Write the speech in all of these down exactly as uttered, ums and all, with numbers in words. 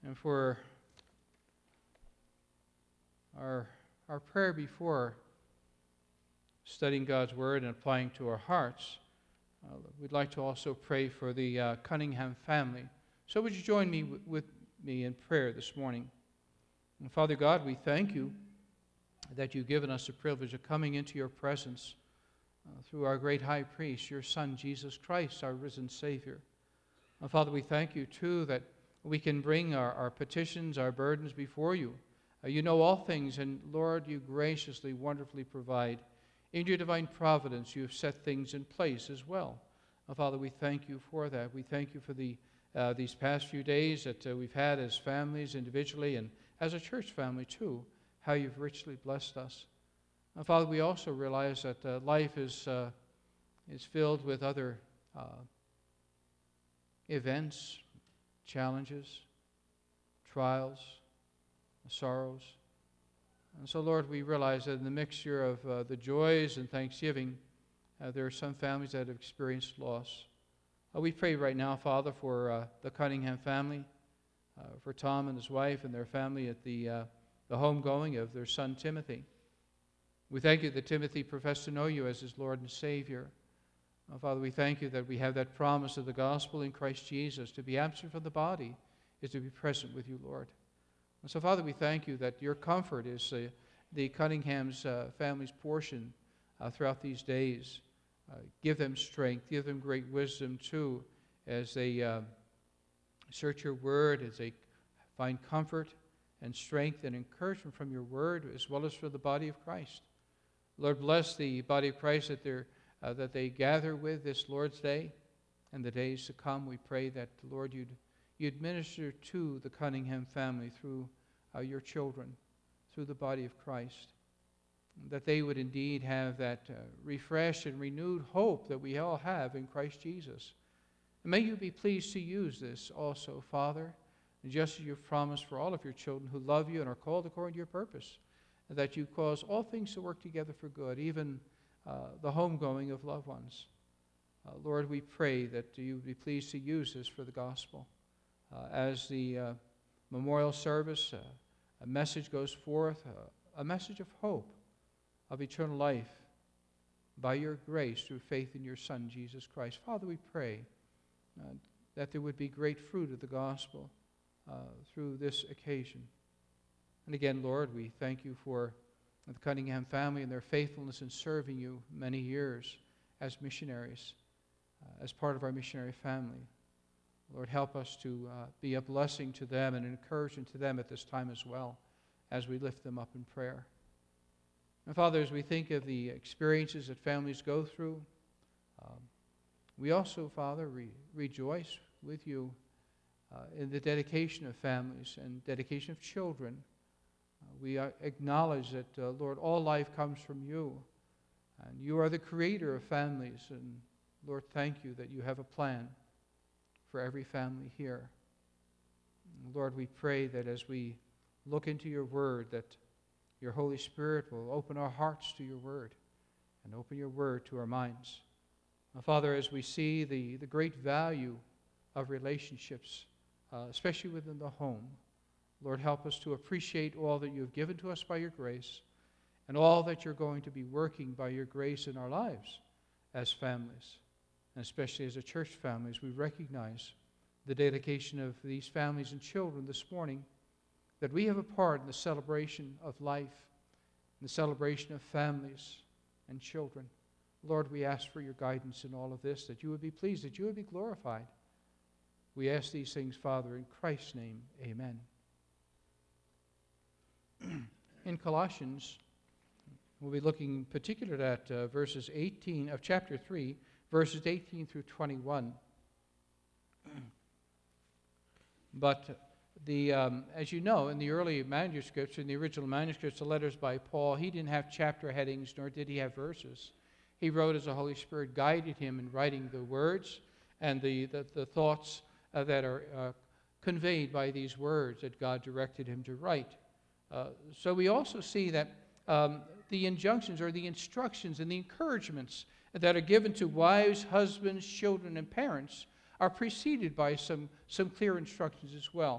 And for our, our prayer before studying God's Word and applying to our hearts, uh, we'd like to also pray for the uh, Cunningham family. So would you join me w- with me in prayer this morning? And Father God, we thank you that you've given us the privilege of coming into your presence uh, through our great high priest, your Son, Jesus Christ, our risen Savior. And Father, we thank you, too, that we can bring our, our petitions, our burdens before you. Uh, you know all things, and Lord, you graciously, wonderfully provide. In your divine providence, you have set things in place as well. Uh, Father, we thank you for that. We thank you for the uh, these past few days that uh, we've had as families individually and as a church family, too, how you've richly blessed us. Uh, Father, we also realize that uh, life is, uh, is filled with other uh, events, challenges, trials, sorrows. And so, Lord, we realize that in the mixture of uh, the joys and thanksgiving, uh, there are some families that have experienced loss. Uh, we pray right now, Father, for uh, the Cunningham family, uh, for Tom and his wife and their family at the, uh, the homegoing of their son Timothy. We thank you that Timothy professed to know you as his Lord and Savior. Uh, Father, we thank you that we have that promise of the gospel in Christ Jesus. To be absent from the body is to be present with you, Lord. And so, Father, we thank you that your comfort is uh, the Cunningham's uh, family's portion uh, throughout these days. Uh, give them strength, give them great wisdom, too, as they uh, search your word, as they find comfort and strength and encouragement from your word, as well as for the body of Christ. Lord, bless the body of Christ that, they're, uh, that they gather with this Lord's Day and the days to come. We pray that, Lord, you'd, you'd minister to the Cunningham family through uh, your children, through the body of Christ, that they would indeed have that uh, refreshed and renewed hope that we all have in Christ Jesus. And may you be pleased to use this also, Father, just as you've promised for all of your children who love you and are called according to your purpose, that you cause all things to work together for good, even uh, the homegoing of loved ones. Uh, Lord, we pray that you would be pleased to use this for the gospel. Uh, as the uh, memorial service, uh, a message goes forth, uh, a message of hope, of eternal life, by your grace through faith in your Son, Jesus Christ. Father, we pray uh, that there would be great fruit of the gospel uh, through this occasion. And again, Lord, we thank you for the Cunningham family and their faithfulness in serving you many years as missionaries, uh, as part of our missionary family. Lord, help us to uh, be a blessing to them and an encouragement to them at this time as well, as we lift them up in prayer. And Father, as we think of the experiences that families go through, um, we also, Father, re- rejoice with you uh, in the dedication of families and dedication of children. Uh, we uh, acknowledge that, uh, Lord, all life comes from you, and you are the creator of families. And Lord, thank you that you have a plan for every family here. And Lord, we pray that as we look into your word, that your Holy Spirit will open our hearts to your word and open your word to our minds. Now, Father, as we see the, the great value of relationships, uh, especially within the home, Lord, help us to appreciate all that you have given to us by your grace and all that you're going to be working by your grace in our lives as families, and especially as a church family, as we recognize the dedication of these families and children this morning, that we have a part in the celebration of life, in the celebration of families and children. Lord, we ask for your guidance in all of this, that you would be pleased, that you would be glorified. We ask these things, Father, in Christ's name, amen. In Colossians, we'll be looking particularly at uh, verses eighteen of chapter three, verses eighteen through twenty-one. But the, um, as you know, in the early manuscripts, in the original manuscripts, the letters by Paul, he didn't have chapter headings, nor did he have verses. He wrote as the Holy Spirit guided him in writing the words and the, the, the thoughts uh, that are uh, conveyed by these words that God directed him to write. Uh, so we also see that um, the injunctions or the instructions and the encouragements that are given to wives, husbands, children, and parents are preceded by some, some clear instructions as well.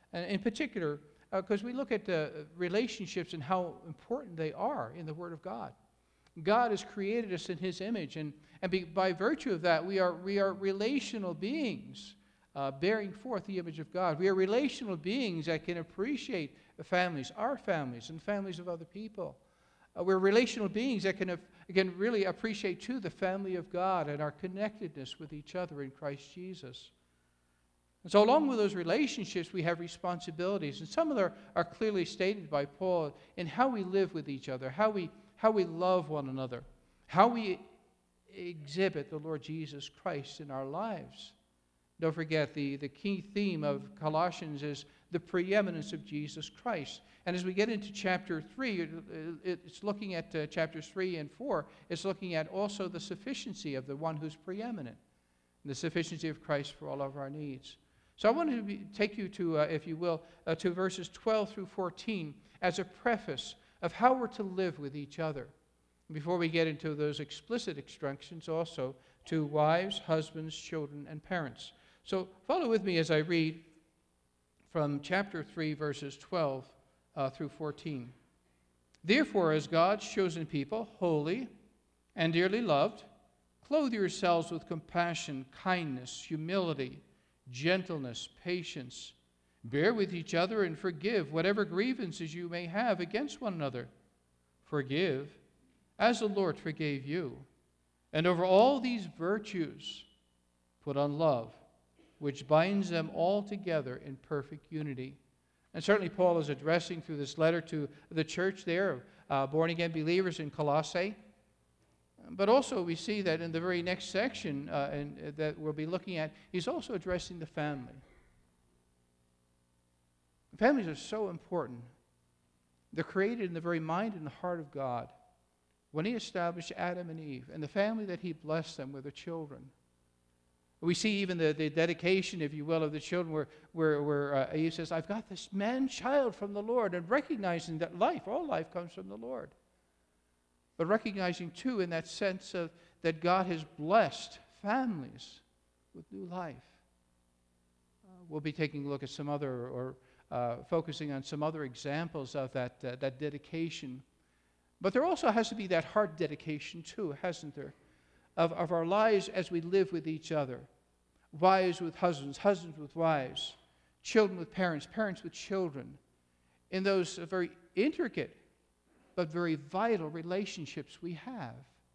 And in particular, because uh, we look at uh, relationships and how important they are in the Word of God. God has created us in His image, and, and be, by virtue of that, we are, we are relational beings uh, bearing forth the image of God. We are relational beings that can appreciate the families, our families, and families of other people. Uh, we're relational beings that can, can really appreciate, too, the family of God and our connectedness with each other in Christ Jesus. And so along with those relationships, we have responsibilities. And some of them are clearly stated by Paul in how we live with each other, how we, how we love one another, how we exhibit the Lord Jesus Christ in our lives. Don't forget, the, the key theme of Colossians is the preeminence of Jesus Christ. And as we get into chapter three, it, it's looking at uh, chapters three and four, it's looking at also the sufficiency of the one who's preeminent, the sufficiency of Christ for all of our needs. So I want to be, take you to, uh, if you will, uh, to verses twelve through fourteen as a preface of how we're to live with each other. Before we get into those explicit instructions also to wives, husbands, children, and parents. So follow with me as I read from chapter three, verses twelve uh, through fourteen. Therefore, as God's chosen people, holy and dearly loved, clothe yourselves with compassion, kindness, humility, gentleness, patience. Bear with each other and forgive whatever grievances you may have against one another. Forgive as the Lord forgave you. And over all these virtues, put on love, which binds them all together in perfect unity. And certainly Paul is addressing through this letter to the church there, uh, born-again believers in Colossae. But also we see that in the very next section uh, and, uh, that we'll be looking at, he's also addressing the family. Families are so important. They're created in the very mind and the heart of God. When He established Adam and Eve and the family that He blessed them with, the children. We see even the, the dedication, if you will, of the children where, where, where uh, Eve says, I've got this man-child from the Lord, and recognizing that life, all life comes from the Lord. But recognizing, too, in that sense of that God has blessed families with new life. Uh, we'll be taking a look at some other, or uh, focusing on some other examples of that, uh, that dedication. But there also has to be that heart dedication, too, hasn't there? Of, of our lives as we live with each other. Wives with husbands, husbands with wives, children with parents, parents with children. In those uh, very intricate but very vital relationships we have,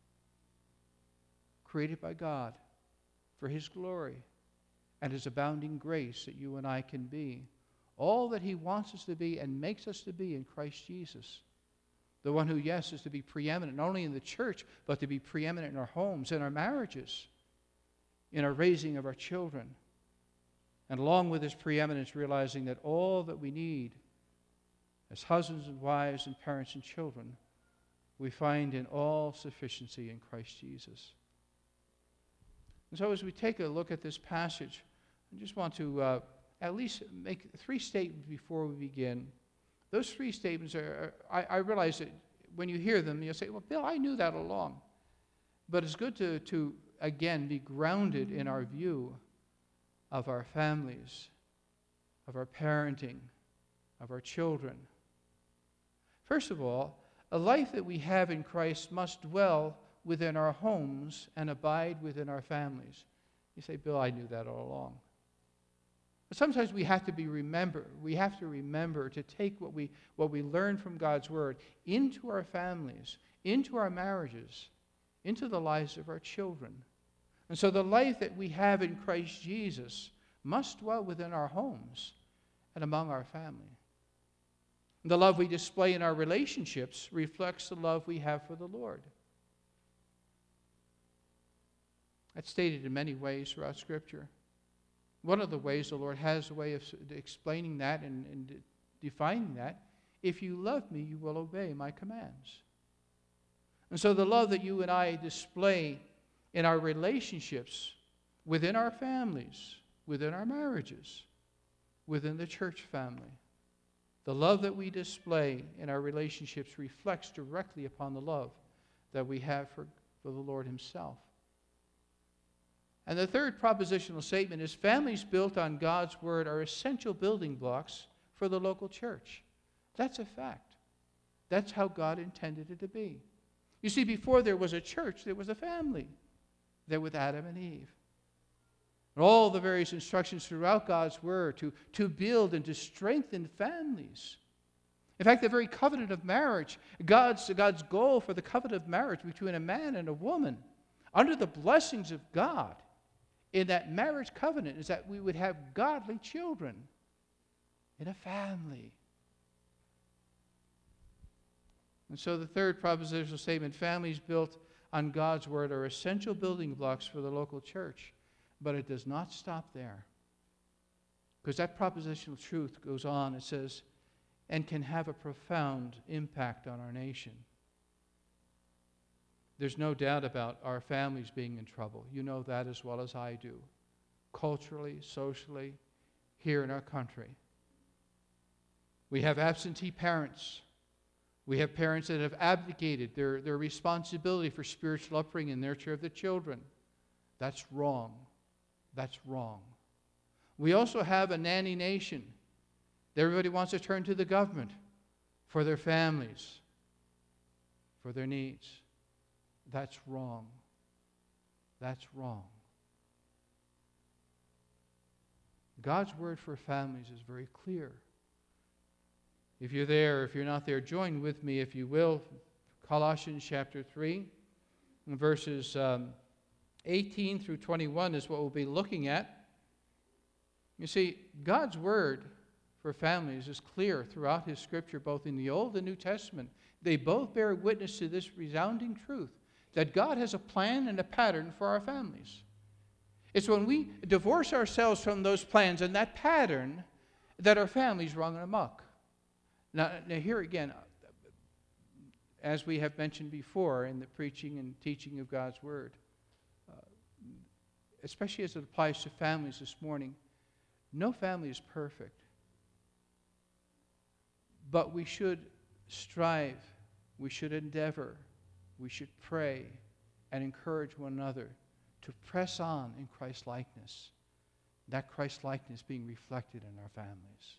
created by God for His glory and His abounding grace, that you and I can be all that He wants us to be and makes us to be in Christ Jesus. The one who, yes, is to be preeminent, not only in the church, but to be preeminent in our homes, in our marriages, in our raising of our children. And along with His preeminence, realizing that all that we need as husbands and wives and parents and children, we find in all sufficiency in Christ Jesus. And so as we take a look at this passage, I just want to uh, at least make three statements before we begin. Those three statements are, are I, I realize that when you hear them, you'll say, well, Bill, I knew that along. But it's good to, to again, be grounded in our view of our families, of our parenting, of our children. First of all, a life that we have in Christ must dwell within our homes and abide within our families. You say, Bill, I knew that all along. But sometimes we have to be remember. We have to remember to take what we what we learn from God's Word into our families, into our marriages, into the lives of our children. And so the life that we have in Christ Jesus must dwell within our homes and among our family. The love we display in our relationships reflects the love we have for the Lord. That's stated in many ways throughout Scripture. One of the ways the Lord has a way of explaining that and, and de- defining that, if you love me, you will obey my commands. And so the love that you and I display in our relationships, within our families, within our marriages, within the church family, the love that we display in our relationships reflects directly upon the love that we have for, for the Lord Himself. And the third propositional statement is families built on God's word are essential building blocks for the local church. That's a fact. That's how God intended it to be. You see, before there was a church, there was a family. There with Adam and Eve. And all the various instructions throughout God's word to, to build and to strengthen families. In fact, the very covenant of marriage, God's, God's goal for the covenant of marriage between a man and a woman, under the blessings of God, in that marriage covenant is that we would have godly children in a family. And so the third propositional statement, families built on God's word are essential building blocks for the local church. But it does not stop there. Because that propositional truth goes on, it says, and can have a profound impact on our nation. There's no doubt about our families being in trouble. You know that as well as I do. Culturally, socially, here in our country. We have absentee parents. We have parents that have abdicated their, their responsibility for spiritual upbringing and nurture of the children. That's wrong. That's wrong. We also have a nanny nation. Everybody wants to turn to the government for their families, for their needs. That's wrong. That's wrong. God's word for families is very clear. If you're there, if you're not there, join with me, if you will. Colossians chapter three, verses um, eighteen through twenty-one is what we'll be looking at. You see, God's word for families is clear throughout His Scripture, both in the Old and New Testament. They both bear witness to this resounding truth, that God has a plan and a pattern for our families. It's when we divorce ourselves from those plans and that pattern that our families run amok. Now, now here again, as we have mentioned before in the preaching and teaching of God's Word, uh, especially as it applies to families this morning, no family is perfect. But we should strive, we should endeavor, we should pray and encourage one another to press on in Christ-likeness, that Christ-likeness being reflected in our families.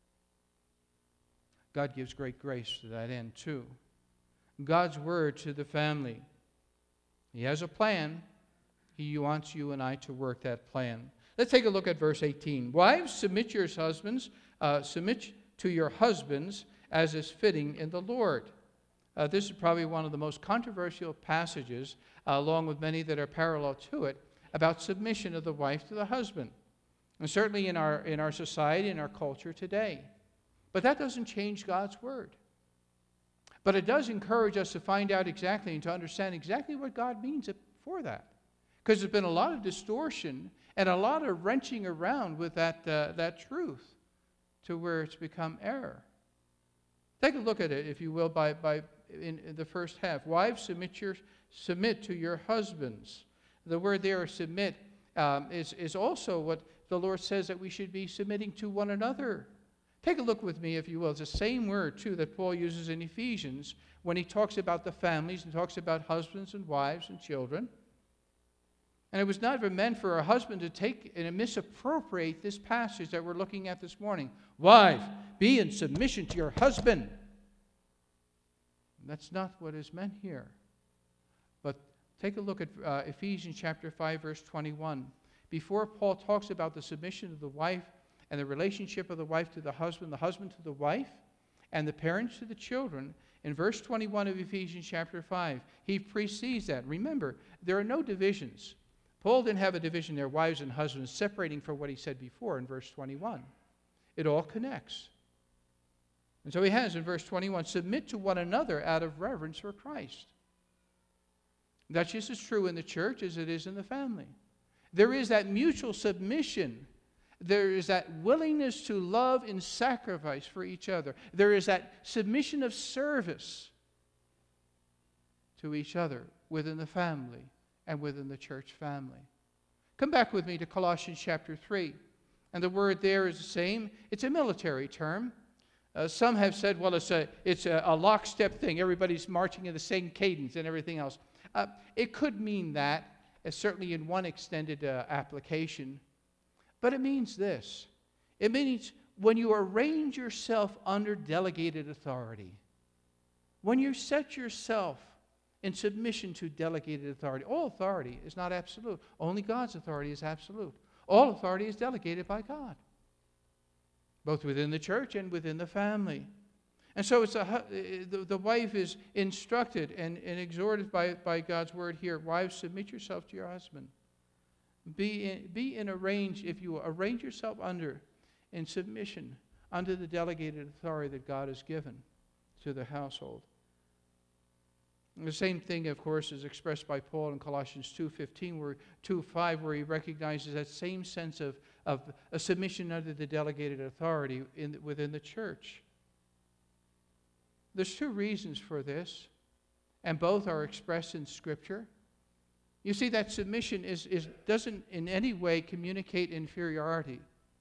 God gives great grace to that end too. God's word to the family. He has a plan. He wants you and I to work that plan. Let's take a look at verse eighteen. Wives, submit your husbands, uh, submit to your husbands as is fitting in the Lord. Uh, this is probably one of the most controversial passages, uh, along with many that are parallel to it, about submission of the wife to the husband. And certainly in our, in our society, in our culture today. But that doesn't change God's word. But it does encourage us to find out exactly and to understand exactly what God means for that. Because there's been a lot of distortion and a lot of wrenching around with that, uh, that truth to where it's become error. Take a look at it, if you will, by, by in, in the first half. Wives, submit, your, submit to your husbands. The word there, submit, um, is, is also what the Lord says that we should be submitting to one another. Take a look with me, if you will. It's the same word, too, that Paul uses in Ephesians when he talks about the families and talks about husbands and wives and children. And it was never meant for a husband to take and misappropriate this passage that we're looking at this morning. Wife, be in submission to your husband. That's not what is meant here. But take a look at uh, Ephesians chapter five, verse twenty-one. Before Paul talks about the submission of the wife and the relationship of the wife to the husband, the husband to the wife, and the parents to the children, in verse twenty-one of Ephesians chapter five, he precedes that. Remember, there are no divisions. Paul didn't have a division there, wives and husbands, separating from what he said before in verse twenty-one. It all connects. And so he has in verse twenty-one, submit to one another out of reverence for Christ. That's just as true in the church as it is in the family. There is that mutual submission. There is that willingness to love and sacrifice for each other. There is that submission of service to each other within the family and within the church family. Come back with me to Colossians chapter three. And the word there is the same. It's a military term. Uh, some have said, well, it's a, it's a, a lockstep thing. Everybody's marching in the same cadence and everything else. Uh, it could mean that. uh, certainly in one extended uh, application. But it means this. It means when you arrange yourself under delegated authority, when you set yourself in submission to delegated authority. All authority is not absolute. Only God's authority is absolute. All authority is delegated by God, both within the church and within the family. And so it's a, the, the wife is instructed and, and exhorted by, by God's word here. Wives, submit yourself to your husband. Be in, be in arrange, if you will, arrange yourself under, in submission, under the delegated authority that God has given to the household. And the same thing, of course, is expressed by Paul in Colossians two fifteen, where two five, where he recognizes that same sense of, of a submission under the delegated authority in, within the church. There's two reasons for this, and both are expressed in Scripture. You see, that submission is, is, doesn't in any way communicate inferiority.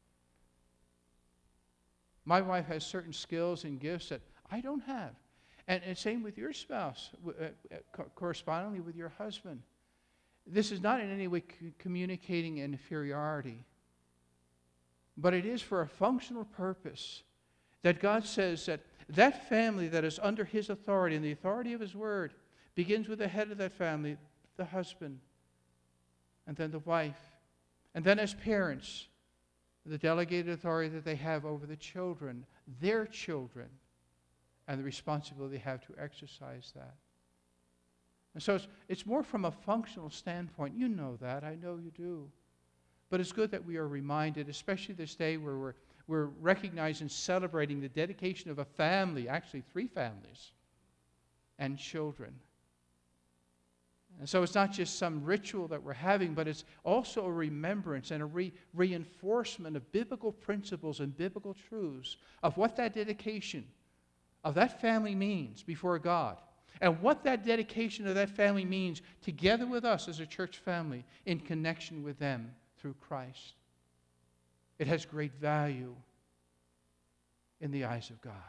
My wife has certain skills and gifts that I don't have. And, and same with your spouse, uh, co- correspondingly with your husband. This is not in any way c- communicating inferiority, but it is for a functional purpose that God says that that family that is under His authority and the authority of His word begins with the head of that family, the husband, and then the wife, and then as parents, the delegated authority that they have over the children, their children, and the responsibility they have to exercise that. And so it's, it's more from a functional standpoint. You know that. I know you do. But it's good that we are reminded, especially this day where we're, we're recognizing, celebrating the dedication of a family, actually three families, and children. And so it's not just some ritual that we're having, but it's also a remembrance and a re- reinforcement of biblical principles and biblical truths of what that dedication of that family means before God, and what that dedication of that family means together with us as a church family in connection with them through Christ. It has great value in the eyes of God.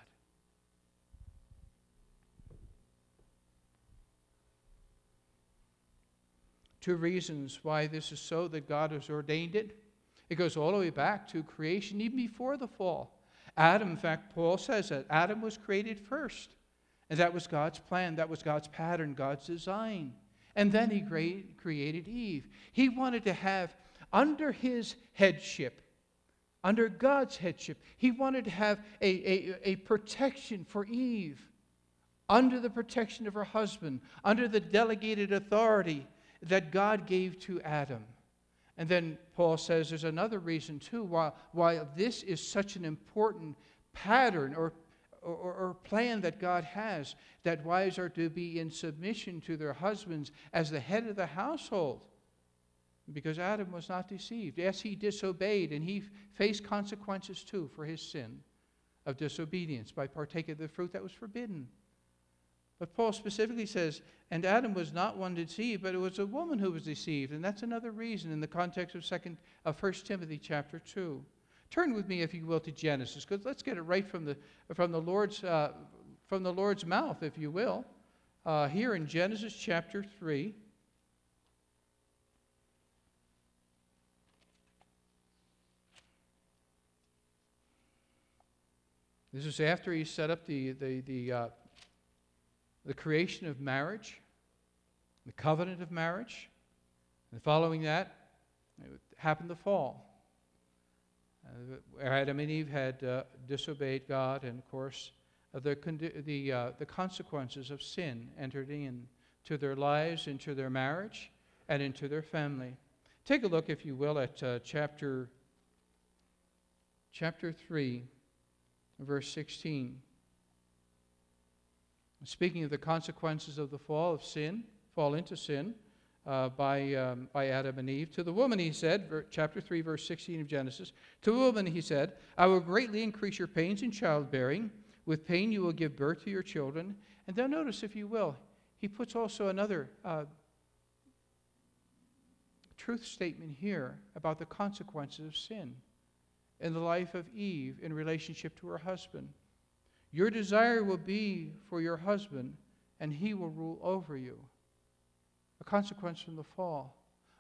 Two reasons why this is so, that God has ordained it. It goes all the way back to creation, even before the fall. Adam, in fact, Paul says that Adam was created first. And that was God's plan. That was God's pattern, God's design. And then He create, created Eve. He wanted to have, under His headship, under God's headship, He wanted to have a, a, a protection for Eve, under the protection of her husband, under the delegated authority that God gave to Adam. And then Paul says there's another reason too why, why this is such an important pattern or, or, or plan that God has, that wives are to be in submission to their husbands as the head of the household. Because Adam was not deceived. Yes, he disobeyed, and he faced consequences too for his sin of disobedience by partaking of the fruit that was forbidden. But Paul specifically says, and Adam was not one deceived, but it was a woman who was deceived. And that's another reason in the context of second of First Timothy chapter two. Turn with me, if you will, to Genesis, because let's get it right from the from the Lord's uh, from the Lord's mouth, if you will. Uh, here in Genesis chapter three. This is after he set up the the the uh, the creation of marriage, the covenant of marriage, and following that, it happened the fall. Uh, Adam and Eve had uh, disobeyed God, and of course, uh, the condi- the uh, the consequences of sin entered into their lives, into their marriage, and into their family. Take a look, if you will, at uh, chapter chapter three, verse sixteen. Speaking of the consequences of the fall of sin, fall into sin uh, by, um, by Adam and Eve. To the woman he said, ver- chapter three, verse sixteen of Genesis, to the woman he said, I will greatly increase your pains in childbearing. With pain you will give birth to your children. And then notice, if you will, he puts also another uh, truth statement here about the consequences of sin in the life of Eve in relationship to her husband. Your desire will be for your husband, and he will rule over you. A consequence from the fall.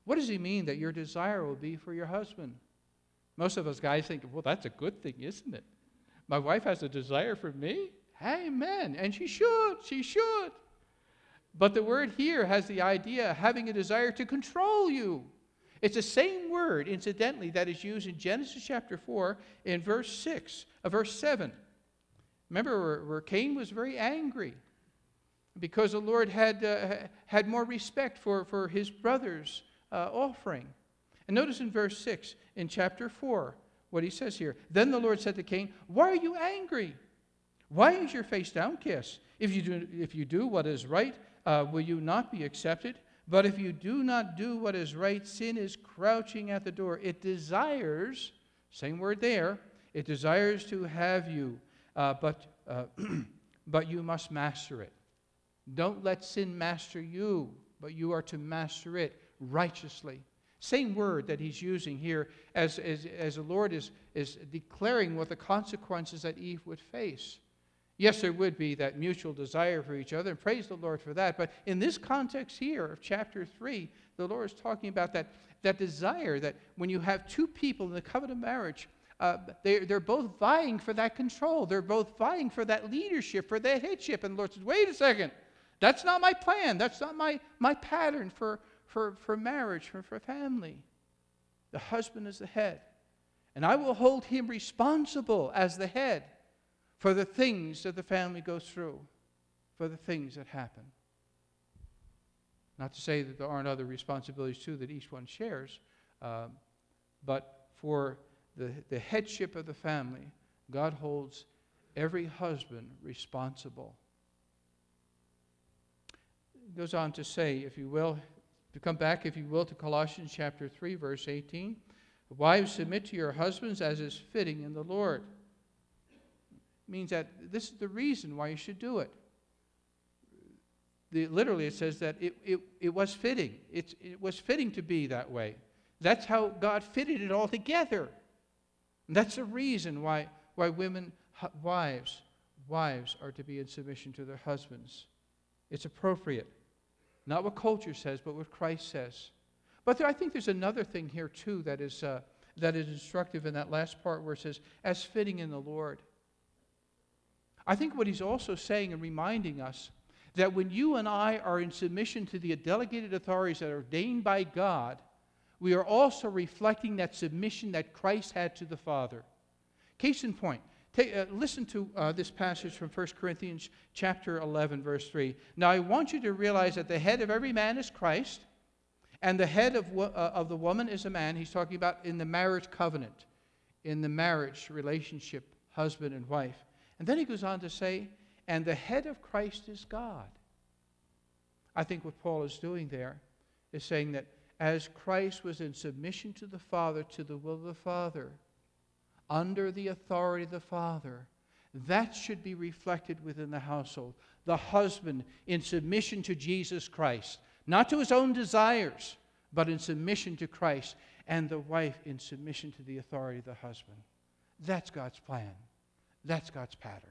What does he mean that your desire will be for your husband? Most of us guys think, well, that's a good thing, isn't it? My wife has a desire for me? Amen. And she should. She should. But the word here has the idea of having a desire to control you. It's the same word, incidentally, that is used in Genesis chapter four in verse six, uh, verse seven. Remember where, where Cain was very angry because the Lord had, uh, had more respect for, for his brother's uh, offering. And notice in verse six in chapter four what he says here. Then the Lord said to Cain, why are you angry? Why is your face downcast? If you do, if you do what is right, uh, will you not be accepted? But if you do not do what is right, sin is crouching at the door. It desires, same word there, it desires to have you, uh, but, uh, but you must master it. Don't let sin master you, but you are to master it righteously. Same word that he's using here as, as, as the Lord is, is declaring what the consequences that Eve would face. Yes, there would be that mutual desire for each other, and praise the Lord for that. But in this context here of chapter three, the Lord is talking about that, that desire that when you have two people in the covenant marriage, uh, they, they're both vying for that control. They're both vying for that leadership, for that headship. And the Lord says, wait a second. That's not my plan. That's not my, my pattern for, for, for marriage, for, for family. The husband is the head. And I will hold him responsible as the head for the things that the family goes through, for the things that happen. Not to say that there aren't other responsibilities too that each one shares, um, but for the, the headship of the family, God holds every husband responsible. It goes on to say, if you will, to come back, if you will, to Colossians chapter three, verse eighteen. Wives, submit to your husbands as is fitting in the Lord. Means that this is the reason why you should do it. The, literally, it says that it, it, it was fitting. It's, it was fitting to be that way. That's how God fitted it all together. And that's the reason why, why women, hu- wives, wives are to be in submission to their husbands. It's appropriate. Not what culture says, but what Christ says. But there, I think there's another thing here, too, that is, uh, that is instructive in that last part where it says, as fitting in the Lord. I think what he's also saying and reminding us that when you and I are in submission to the delegated authorities that are ordained by God, we are also reflecting that submission that Christ had to the Father. Case in point, take, uh, listen to uh, this passage from First Corinthians chapter eleven, verse three. Now I want you to realize that the head of every man is Christ, and the head of, wo- uh, of the woman is a man. He's talking about in the marriage covenant, in the marriage relationship, husband and wife. And then he goes on to say, and the head of Christ is God. I think what Paul is doing there is saying that as Christ was in submission to the Father, to the will of the Father, under the authority of the Father, that should be reflected within the household. The husband in submission to Jesus Christ, not to his own desires, but in submission to Christ, and the wife in submission to the authority of the husband. That's God's plan. That's God's pattern.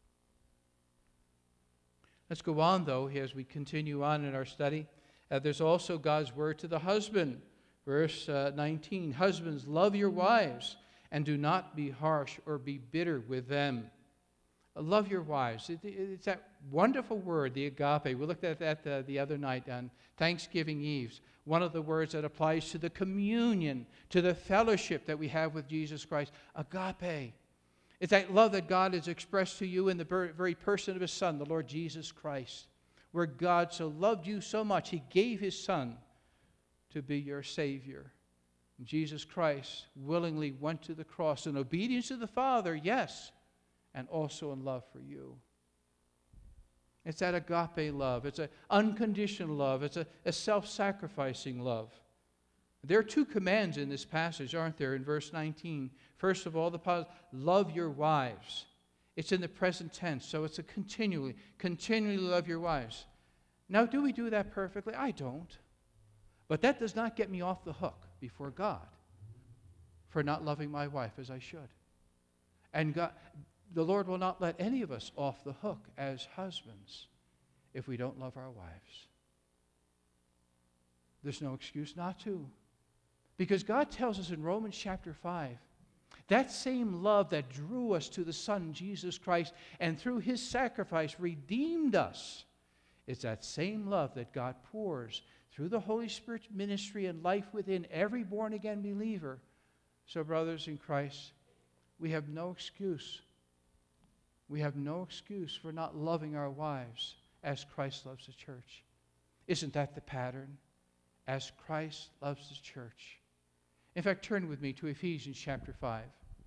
Let's go on, though, as we continue on in our study. Uh, there's also God's word to the husband. Verse uh, nineteen, husbands, love your wives, and do not be harsh or be bitter with them. Uh, love your wives. It, it, it's that wonderful word, the agape. We looked at that uh, the other night on Thanksgiving Eve. One of the words that applies to the communion, to the fellowship that we have with Jesus Christ. Agape. It's that love that God has expressed to you in the very person of his Son, the Lord Jesus Christ, where God so loved you so much, he gave his Son to be your Savior. And Jesus Christ willingly went to the cross in obedience to the Father, yes, and also in love for you. It's that agape love. It's an unconditional love. It's a, a self-sacrificing love. There are two commands in this passage, aren't there, in verse nineteen. First of all, the positive, love your wives. It's in the present tense, so it's a continually, continually love your wives. Now, do we do that perfectly? I don't. But that does not get me off the hook before God for not loving my wife as I should. And God, the Lord will not let any of us off the hook as husbands if we don't love our wives. There's no excuse not to. Because God tells us in Romans chapter five, that same love that drew us to the Son, Jesus Christ, and through His sacrifice redeemed us, is that same love that God pours through the Holy Spirit's ministry and life within every born-again believer. So, brothers in Christ, we have no excuse. We have no excuse for not loving our wives as Christ loves the church. Isn't that the pattern? As Christ loves the church. In fact, turn with me to Ephesians chapter five.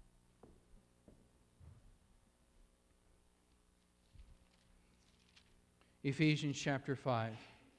Ephesians chapter five.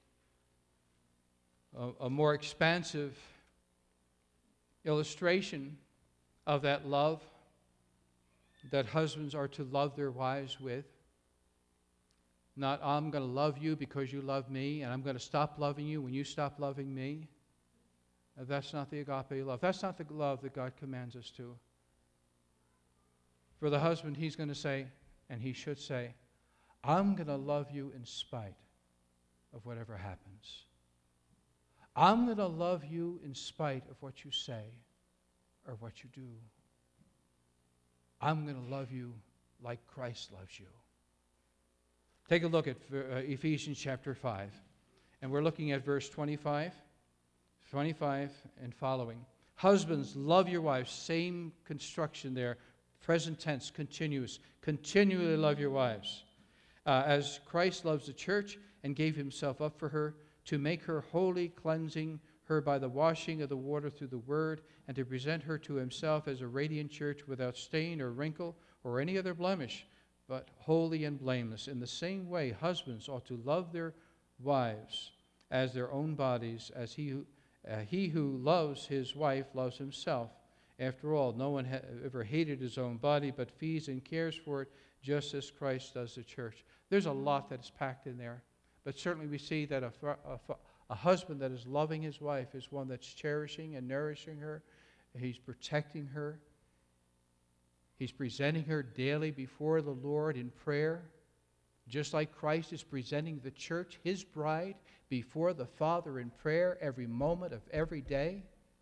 A, a more expansive illustration of that love that husbands are to love their wives with. Not, I'm going to love you because you love me, and I'm going to stop loving you when you stop loving me. That's not the agape love. That's not the love that God commands us to. For the husband, he's going to say, and he should say, I'm going to love you in spite of whatever happens. I'm going to love you in spite of what you say or what you do. I'm going to love you like Christ loves you. Take a look at uh, Ephesians chapter five. And we're looking at verse twenty-five. twenty-five and following. Husbands, love your wives. Same construction there. Present tense, continuous. Continually love your wives. Uh, as Christ loves the church and gave himself up for her, to make her holy, cleansing her by the washing of the water through the word, and to present her to himself as a radiant church without stain or wrinkle or any other blemish, but holy and blameless. In the same way, husbands ought to love their wives as their own bodies, as he who, uh, he who loves his wife loves himself. After all, no one ha- ever hated his own body, but feeds and cares for it, just as Christ does the church. There's a lot that is packed in there, but certainly we see that a, a, a husband that is loving his wife is one that's cherishing and nourishing her. He's protecting her. He's presenting her daily before the Lord in prayer, just like Christ is presenting the church, his bride, before the Father in prayer every moment of every day.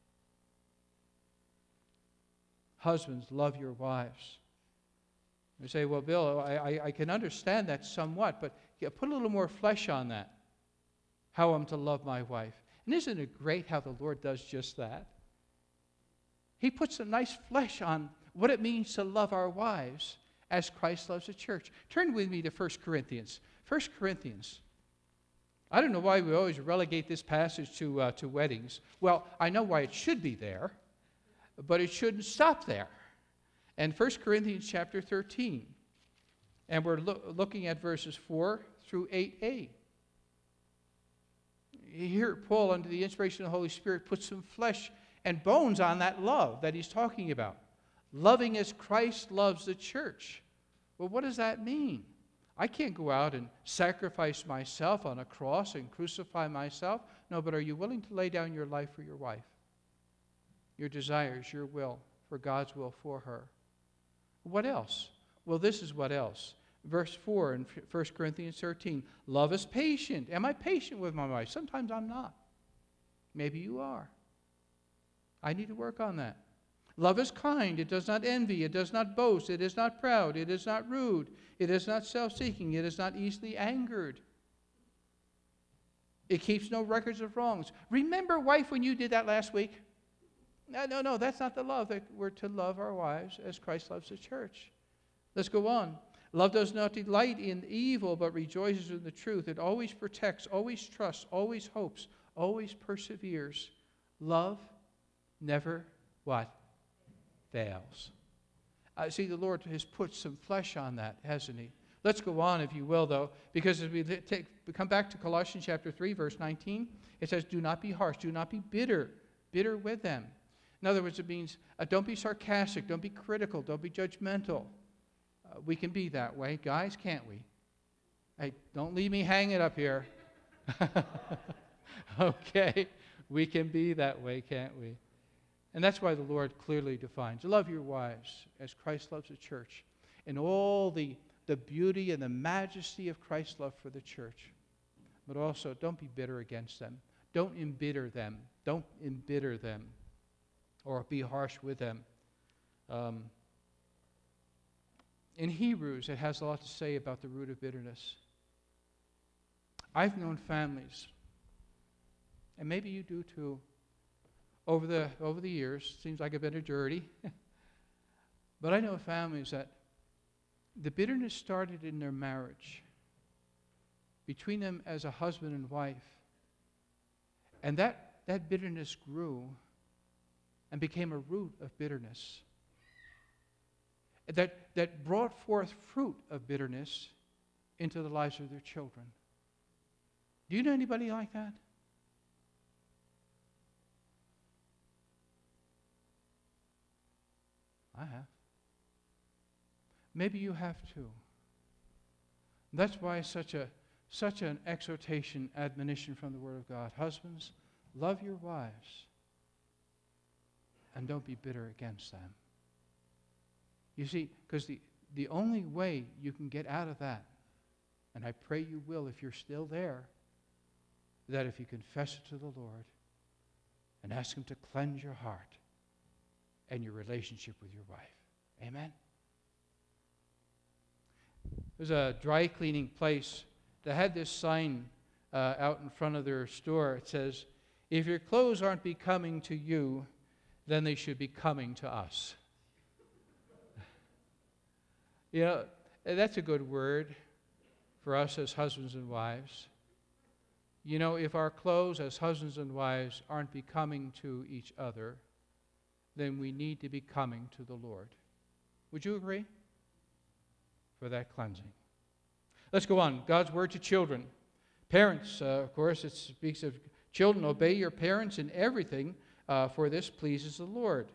Husbands, love your wives. You say, well, Bill, I, I, I can understand that somewhat, but yeah, put a little more flesh on that, how I'm to love my wife. And isn't it great how the Lord does just that? He puts some nice flesh on what it means to love our wives as Christ loves the church. Turn with me to First Corinthians. First Corinthians. I don't know why we always relegate this passage to, uh, to weddings. Well, I know why it should be there, but it shouldn't stop there. And First Corinthians chapter thirteen. And we're lo- looking at verses four through eight a. Here, Paul, under the inspiration of the Holy Spirit, puts some flesh and bones on that love that he's talking about. Loving as Christ loves the church. Well, what does that mean? I can't go out and sacrifice myself on a cross and crucify myself. No, but are you willing to lay down your life for your wife? Your desires, your will, for God's will for her. What else? Well, this is what else. Verse four in First Corinthians thirteen. Love is patient. Am I patient with my wife? Sometimes I'm not. Maybe you are. I need to work on that. Love is kind. It does not envy. It does not boast. It is not proud. It is not rude. It is not self-seeking. It is not easily angered. It keeps no records of wrongs. Remember, wife, when you did that last week? No, no, no, that's not the love. That we're to love our wives as Christ loves the church. Let's go on. Love does not delight in evil, but rejoices in the truth. It always protects, always trusts, always hopes, always perseveres. Love never what? Fails. Uh, see, the Lord has put some flesh on that, hasn't he? Let's go on, if you will, though, because as we, take, we come back to Colossians chapter three, verse nineteen, it says, do not be harsh, do not be bitter, bitter with them. In other words, it means uh, don't be sarcastic, don't be critical, don't be judgmental. Uh, we can be that way, guys, can't we? Hey, don't leave me hanging up here. Okay, we can be that way, can't we? And that's why the Lord clearly defines, love your wives as Christ loves the church, in all the, the beauty and the majesty of Christ's love for the church. But also, don't be bitter against them. don't embitter them. Don't embitter them or be harsh with them. Um, in Hebrews, it has a lot to say about the root of bitterness. I've known families, and maybe you do too, over the over the years. Seems like I've been a dirty. But I know families that the bitterness started in their marriage, between them as a husband and wife. And that, that bitterness grew and became a root of bitterness. That, that brought forth fruit of bitterness into the lives of their children. Do you know anybody like that? I have. Maybe you have too. That's why such a such an exhortation, admonition from the Word of God. Husbands, love your wives and don't be bitter against them. You see, because the, the only way you can get out of that, and I pray you will if you're still there, that if you confess it to the Lord and ask Him to cleanse your heart and your relationship with your wife. Amen? There's a dry cleaning place that had this sign uh, out in front of their store. It says, if your clothes aren't becoming to you, then they should be coming to us. You know, that's a good word for us as husbands and wives. You know, if our clothes as husbands and wives aren't becoming to each other, then we need to be coming to the Lord. Would you agree? For that cleansing. Let's go on. God's word to children. Parents, uh, of course, it speaks of children. Obey your parents in everything, uh, for this pleases the Lord.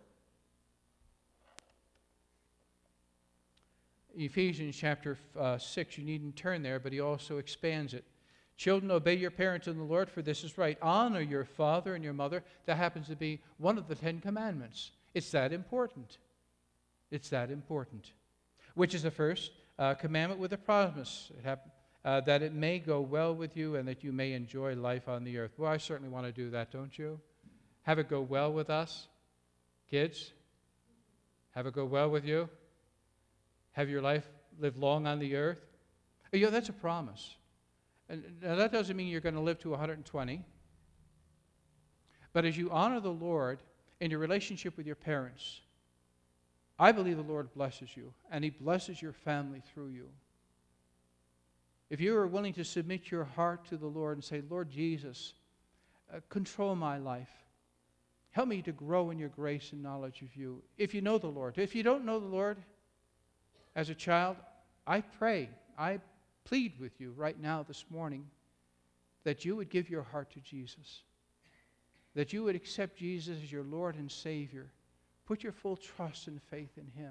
Ephesians chapter uh, six, you needn't turn there, but he also expands it. Children, obey your parents in the Lord, for this is right. Honor your father and your mother. That happens to be one of the Ten Commandments. It's that important. It's that important. Which is the first uh, commandment with a promise, it hap- uh, that it may go well with you and that you may enjoy life on the earth. Well, I certainly want to do that, don't you? Have it go well with us. Kids, have it go well with you. Have your life live long on the earth. You know, that's a promise. And now that doesn't mean you're going to live to one hundred twenty. But as you honor the Lord in your relationship with your parents, I believe the Lord blesses you, and He blesses your family through you. If you are willing to submit your heart to the Lord and say, Lord Jesus, uh, control my life. Help me to grow in your grace and knowledge of you. If you know the Lord. If you don't know the Lord as a child, I pray, I plead with you right now this morning that you would give your heart to Jesus. That you would accept Jesus as your Lord and Savior. Put your full trust and faith in Him.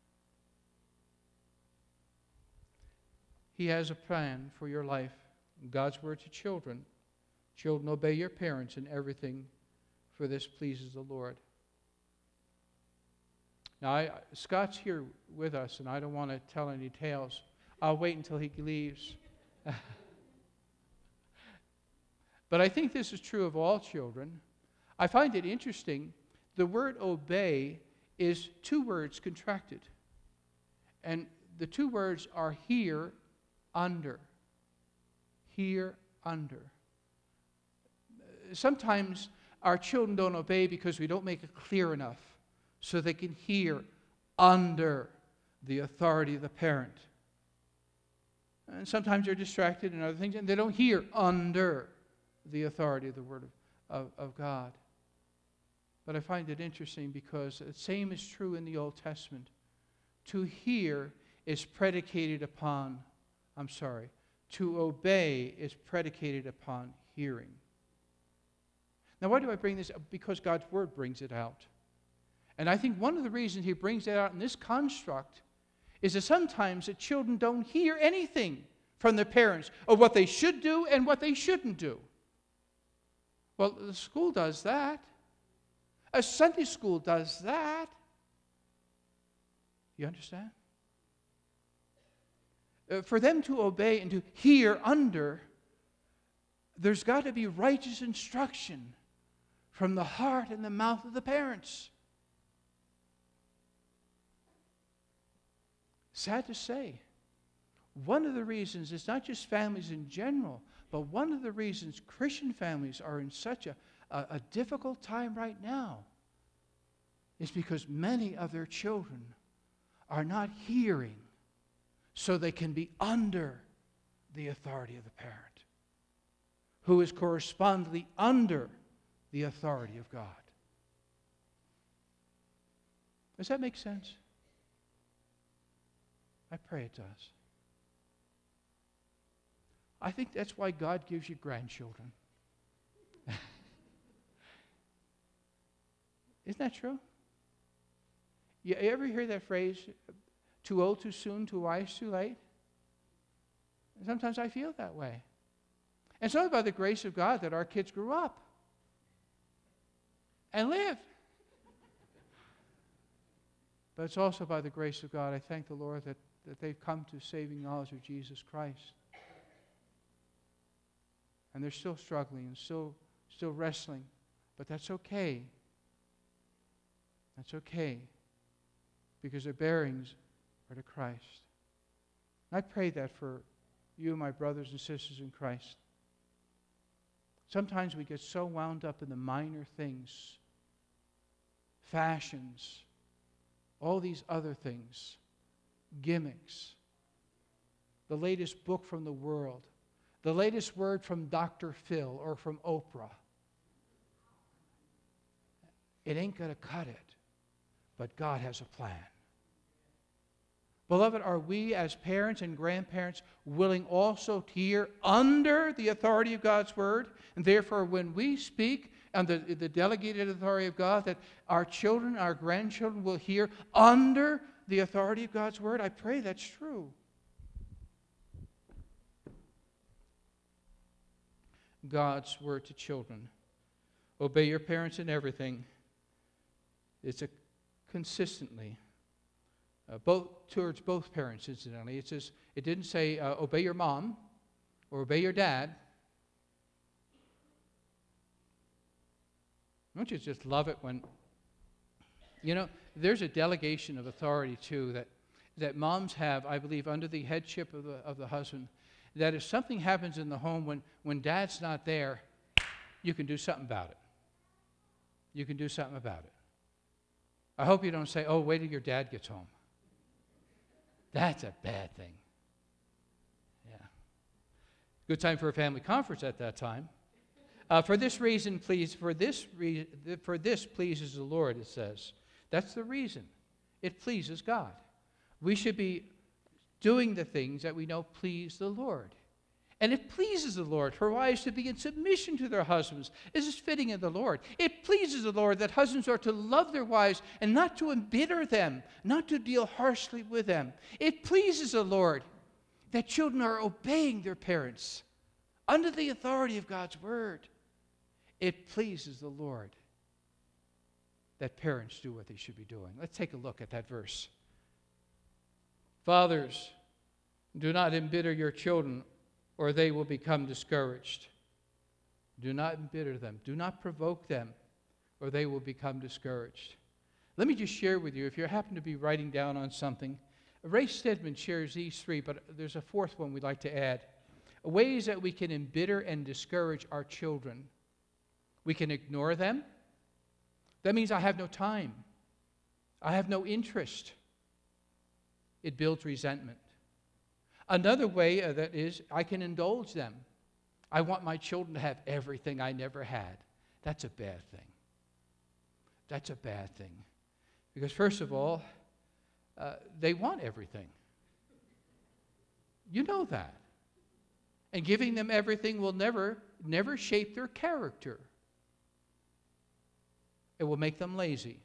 He has a plan for your life. God's word to children. Children, obey your parents in everything, for this pleases the Lord. Now, I, Scott's here with us, and I don't want to tell any tales. I'll wait until he leaves. But I think this is true of all children. I find it interesting. The word obey is two words contracted. And the two words are here, under. Here, under. Sometimes our children don't obey because we don't make it clear enough so they can hear under the authority of the parent. And sometimes they're distracted in other things, and they don't hear under the authority of the Word of, of, of God. But I find it interesting because the same is true in the Old Testament. To hear is predicated upon, I'm sorry, to obey is predicated upon hearing. Now, why do I bring this up? Because God's Word brings it out. And I think one of the reasons He brings it out in this construct is that sometimes the children don't hear anything from their parents of what they should do and what they shouldn't do. Well, the school does that. A Sunday school does that. You understand? Uh, for them to obey and to hear under, there's got to be righteous instruction from the heart and the mouth of the parents. Sad to say, one of the reasons, it's not just families in general, but one of the reasons Christian families are in such a, a, a difficult time right now is because many of their children are not hearing so they can be under the authority of the parent, who is correspondingly under the authority of God. Does that make sense? I pray it does. I think that's why God gives you grandchildren. Isn't that true? You ever hear that phrase, too old too soon, too wise too late? And sometimes I feel that way. And it's only by the grace of God that our kids grew up and live. But it's also by the grace of God, I thank the Lord that, that they've come to saving knowledge of Jesus Christ. And they're still struggling and still, still wrestling. But that's okay. That's okay. Because their bearings are to Christ. And I pray that for you, my brothers and sisters in Christ. Sometimes we get so wound up in the minor things, fashions, all these other things, gimmicks, the latest book from the world, the latest word from Doctor Phil or from Oprah. It ain't going to cut it, but God has a plan. Beloved, are we as parents and grandparents willing also to hear under the authority of God's Word? And therefore, when we speak under the delegated authority of God, that our children, our grandchildren will hear under the authority of God's Word? I pray that's true. God's Word to children. Obey your parents in everything. It's a consistently. Uh, both towards both parents, incidentally. It says, it didn't say uh, obey your mom or obey your dad. Don't you just love it when, you know, there's a delegation of authority too that, that moms have, I believe, under the headship of the, of the husband, that if something happens in the home when, when dad's not there, you can do something about it. You can do something about it. I hope you don't say, oh, wait till your dad gets home. That's a bad thing. Yeah. Good time for a family conference at that time. Uh, for this reason, please, for this, re- for this pleases the Lord, it says. That's the reason. It pleases God. We should be doing the things that we know please the Lord. And it pleases the Lord for wives to be in submission to their husbands. This is fitting in the Lord. It pleases the Lord that husbands are to love their wives and not to embitter them, not to deal harshly with them. It pleases the Lord that children are obeying their parents under the authority of God's Word. It pleases the Lord that parents do what they should be doing. Let's take a look at that verse. Fathers, do not embitter your children, or they will become discouraged. Do not embitter them. Do not provoke them, or they will become discouraged. Let me just share with you, if you happen to be writing down on something, Ray Stedman shares these three, but there's a fourth one we'd like to add. Ways that we can embitter and discourage our children. We can ignore them. That means I have no time. I have no interest. It builds resentment. Another way uh, that is, I can indulge them. I want my children to have everything I never had. That's a bad thing. That's a bad thing. Because first of all, uh, they want everything. You know that. And giving them everything will never, never shape their character. It will make them lazy.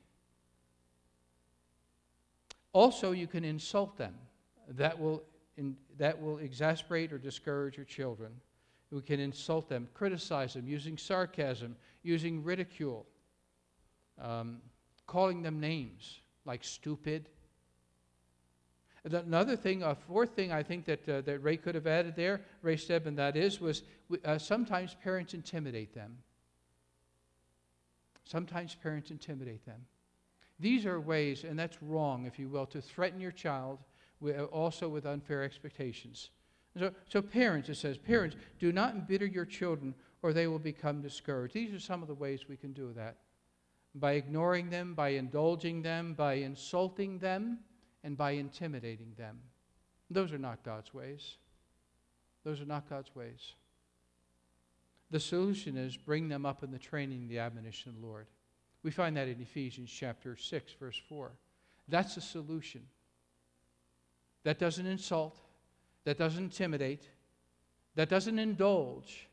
Also, you can insult them. That will In, that will exasperate or discourage your children. We can insult them, criticize them, using sarcasm, using ridicule, um, calling them names like stupid. Another thing, a fourth thing I think that, uh, that Ray could have added there, Ray Steb, and that is, was uh, sometimes parents intimidate them. Sometimes parents intimidate them. These are ways, and that's wrong, if you will, to threaten your child with, also with unfair expectations. So, so parents, it says, parents, do not embitter your children or they will become discouraged. These are some of the ways we can do that. By ignoring them, by indulging them, by insulting them, and by intimidating them. Those are not God's ways. Those are not God's ways. The solution is bring them up in the training, the admonition of the Lord. We find that in Ephesians chapter six, verse four. That's the solution. That doesn't insult. That doesn't intimidate. That doesn't indulge.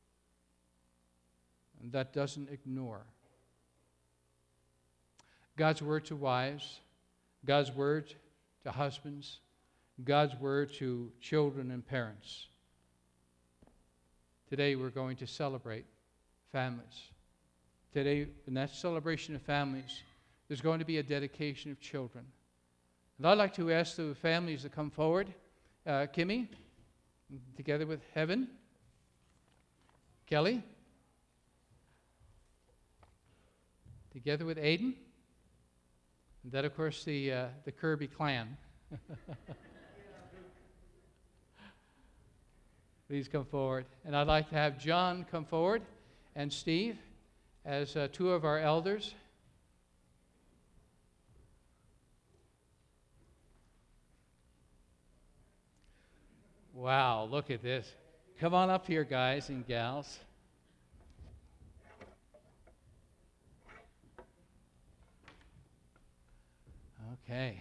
And that doesn't ignore. God's word to wives, God's word to husbands, God's word to children and parents. Today we're going to celebrate families. Today, in that celebration of families, there's going to be a dedication of children. And I'd like to ask the families to come forward. Uh, Kimmy, together with Heaven. Kelly, together with Aiden. And that, of course, the, uh, the Kirby clan. Please come forward. And I'd like to have John come forward and Steve as uh, two of our elders. Wow, look at this. Come on up here, guys and gals. Okay.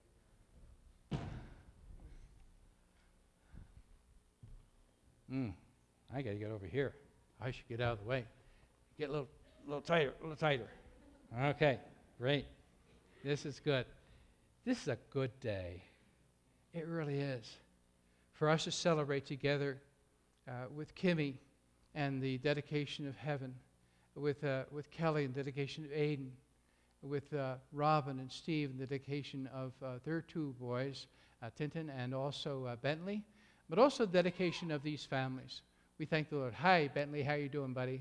Hmm. I got to get over here. I should get out of the way. Get a little, little tighter, a little tighter. Okay, great. This is good. This is a good day. It really is. For us to celebrate together uh, with Kimmy and the dedication of Heaven, with uh, with Kelly and the dedication of Aiden, with uh, Robin and Steve and the dedication of uh, their two boys, uh, Tintin and also uh, Bentley, but also the dedication of these families. We thank the Lord. Hi, Bentley. How you doing, buddy?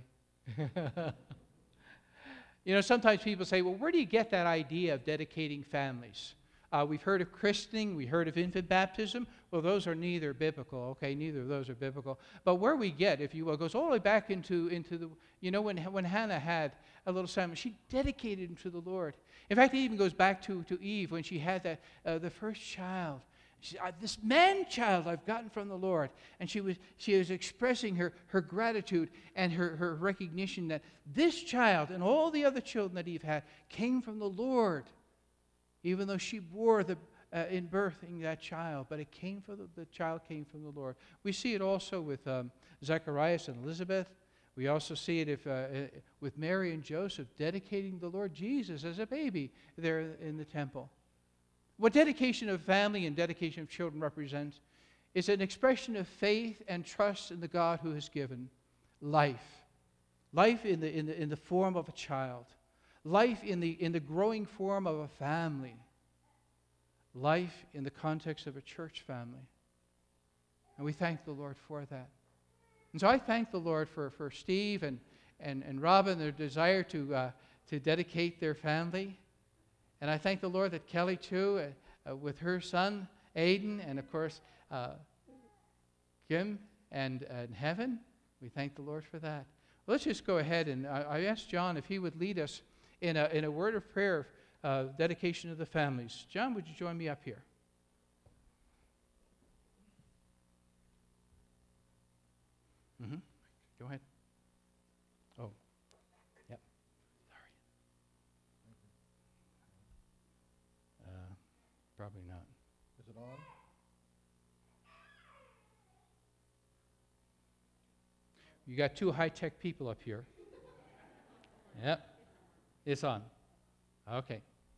You know, sometimes people say, well, where do you get that idea of dedicating families? Uh, we've heard of christening. We heard of infant baptism. Well, those are neither biblical. Okay, neither of those are biblical. But where we get, if you will, goes all the way back into, into the, you know, when, when Hannah had a little son, she dedicated him to the Lord. In fact, it even goes back to, to Eve when she had that, uh, the first child. She said, this man-child I've gotten from the Lord. And she was she was expressing her, her gratitude and her, her recognition that this child and all the other children that Eve had came from the Lord. Even though she bore the uh, in birthing that child, but it came from the, the child came from the Lord. We see it also with um, Zacharias and Elizabeth. We also see it if, uh, with Mary and Joseph dedicating the Lord Jesus as a baby there in the temple. What dedication of family and dedication of children represents is an expression of faith and trust in the God who has given life. Life in the, in the, in the form of a child. Life in the, in the growing form of a family. Life in the context of a church family. And we thank the Lord for that. And so I thank the Lord for, for Steve and, and, and Robin, their desire to, uh, to dedicate their family. And I thank the Lord that Kelly, too, uh, uh, with her son, Aiden, and of course, uh, Kim and, uh, and Heaven, we thank the Lord for that. Well, let's just go ahead and I, I asked John if he would lead us in a, in a word of prayer, uh, dedication of the families. John, would you join me up here? Mm-hmm. Go ahead. Oh, yep. Sorry. Uh, probably not. Is it on? You got two high-tech people up here. Yep. It's on. Okay.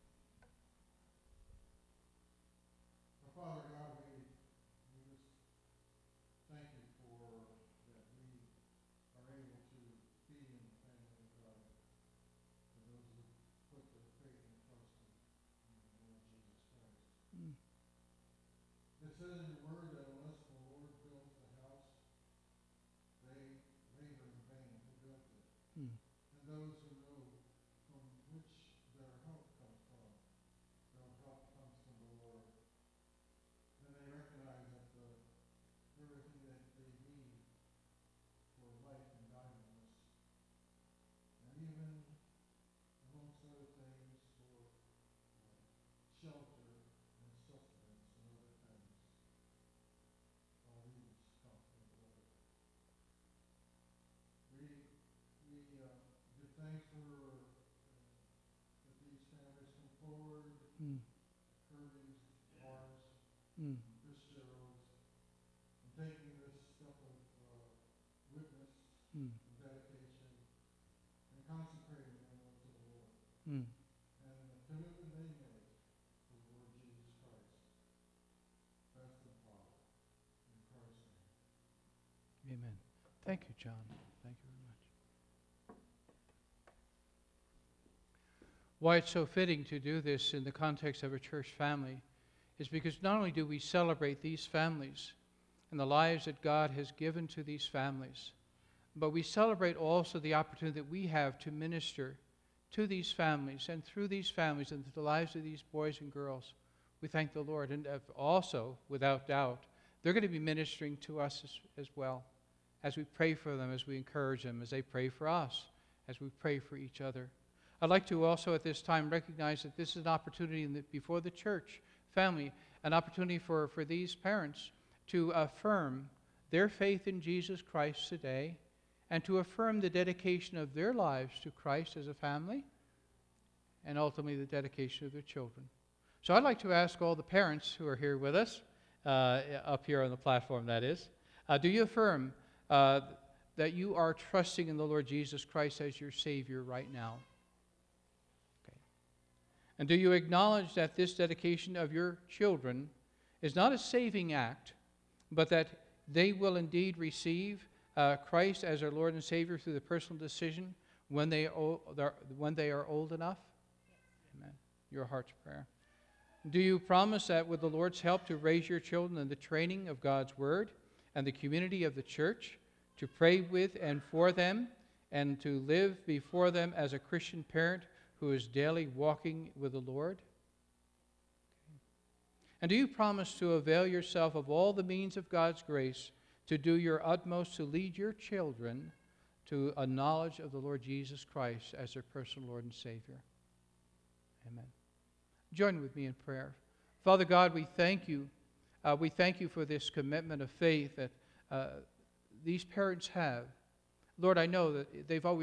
Father God, we, we just thank you for that we are able to be in the family of God. For those who put their faith and trust in, in the Lord Jesus Christ. Mm. said in your word that unless the Lord builds the house, they labor in vain who built it. Mm. And those who know from which their help comes from, their help comes from the Lord. And they recognize that the, everything that they need for life and godliness, and even amongst other things for uh, shelter and sustenance and other things, all these come from the Lord. We we uh, give thanks for uh, that these families come forward, Mm. Kirby's, ours, Mm. Fitzgerald's, and taking this step of uh, witness Mm. and dedication and consecrating them unto the Lord. Mm. And the commitment they make to the Lord Jesus Christ, best and Father, in Christ's name. Amen. Thank you, John. Thank you very much. Why it's so fitting to do this in the context of a church family is because not only do we celebrate these families and the lives that God has given to these families, but we celebrate also the opportunity that we have to minister to these families and through these families and through the lives of these boys and girls. We thank the Lord. And also, without doubt, they're going to be ministering to us as, as well, as we pray for them, as we encourage them, as they pray for us, as we pray for each other. I'd like to also at this time recognize that this is an opportunity in the, before the church family, an opportunity for, for these parents to affirm their faith in Jesus Christ today and to affirm the dedication of their lives to Christ as a family and ultimately the dedication of their children. So I'd like to ask all the parents who are here with us, uh, up here on the platform that is, uh, do you affirm uh, that you are trusting in the Lord Jesus Christ as your Savior right now? Okay. And do you acknowledge that this dedication of your children is not a saving act, but that they will indeed receive uh, Christ as their Lord and Savior through the personal decision when they, o- when they are old enough? Amen. Your heart's prayer. Do you promise that with the Lord's help to raise your children in the training of God's Word and the community of the church, to pray with and for them, and to live before them as a Christian parent who is daily walking with the Lord? Okay. And do you promise to avail yourself of all the means of God's grace to do your utmost to lead your children to a knowledge of the Lord Jesus Christ as their personal Lord and Savior? Amen. Join with me in prayer. Father God, we thank you. Uh, we thank you for this commitment of faith that uh, these parents have. Lord, I know that they've always